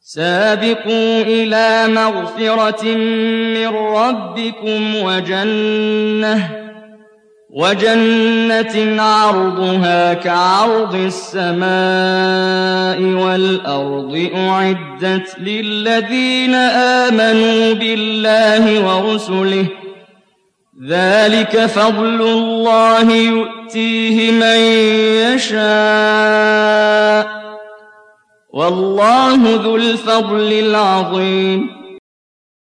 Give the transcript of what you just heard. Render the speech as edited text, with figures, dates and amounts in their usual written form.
سابقوا إلى مغفرة من ربكم وجنة عرضها كعرض السماء والأرض أعدت للذين آمنوا بالله ورسله ذلك فضل الله يؤتيه من يشاء والله ذو الفضل العظيم